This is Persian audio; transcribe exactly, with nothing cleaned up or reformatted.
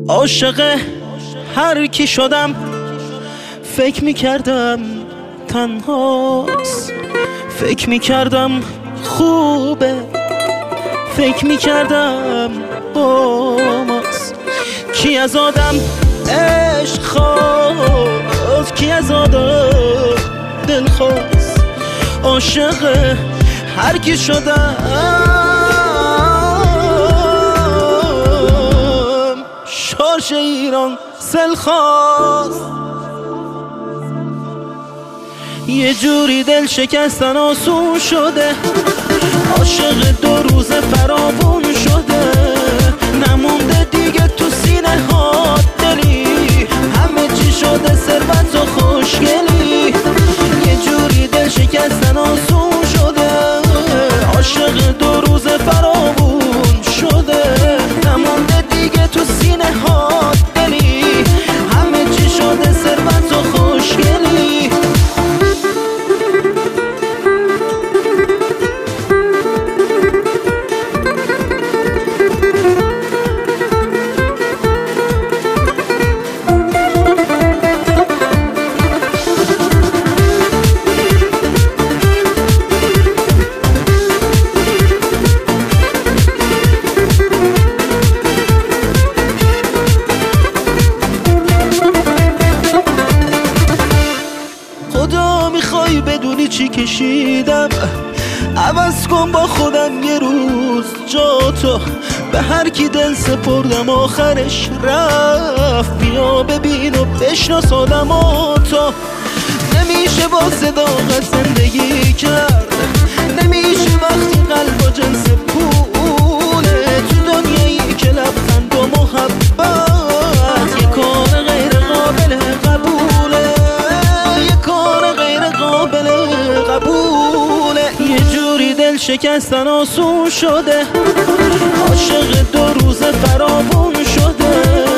عاشق هر کی شدم فکر میکردم تنهاست، فکر میکردم خوبه، فکر میکردم با ماست. کی از آدم عشق خواست، کی از آدم دل خواست. عاشق هر کی شدم شارژ ایران سل خواست. یه جوری دل شکستن آسون شده، عاشق دو روز فراوون شده، نمونده دیگه تو سینه ها دلی، همه چی شده ثروت و خوشگلی. یه جوری دل شکستن آسون شده، عاشق دو روز فراوون شده، نمونده دیگه تو سینه ها دلی، همه چی شده ثروت و خوشگلی. میخوای بدونی چی کشیدم؟ عوض کن با خودم یه روز جا تو، به هر کی دل سپردم آخرش رفت. بیا ببین و بشناس آدم و تو، نمیشه با صداقت زندگی کرد، نمیشه وقتی قلب و جنس پوله، تو دنیایی که لبخند و محبت یه کار غیر قابل قبوله، یه کار غیر قابل قبوله. یه جوری دل شکستن آسون شده، عاشق دو روز فراوون شده،